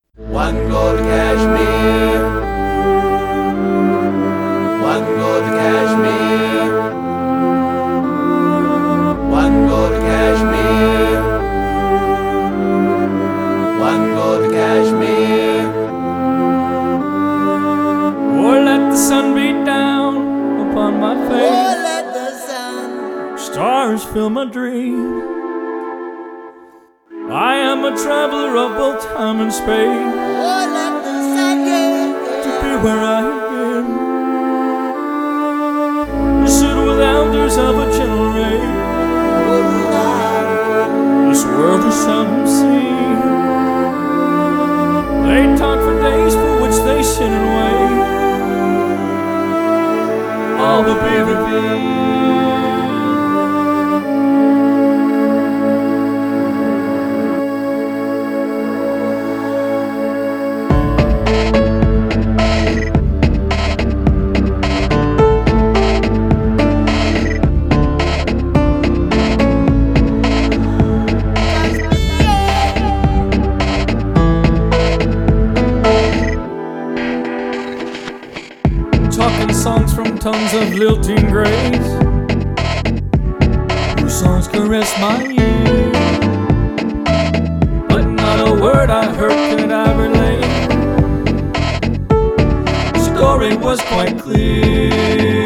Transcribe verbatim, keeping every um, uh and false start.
One go to Kashmir. One go to Kashmir. One go to Kashmir. One go to Kashmir. Oh, let the sun beat down upon my face. Oh, let the sun. Stars fill my dreams. I am a traveler of both time and space. Oh, let the sun get. To be where I have been, to sit with elders of a gentle race. This world is seldom seen. They talk for days for which they sit and wait. All will be revealed. Talking songs from tongues of lilting grace, whose songs caress my ear, but not a word I heard could I relate. Story was quite clear.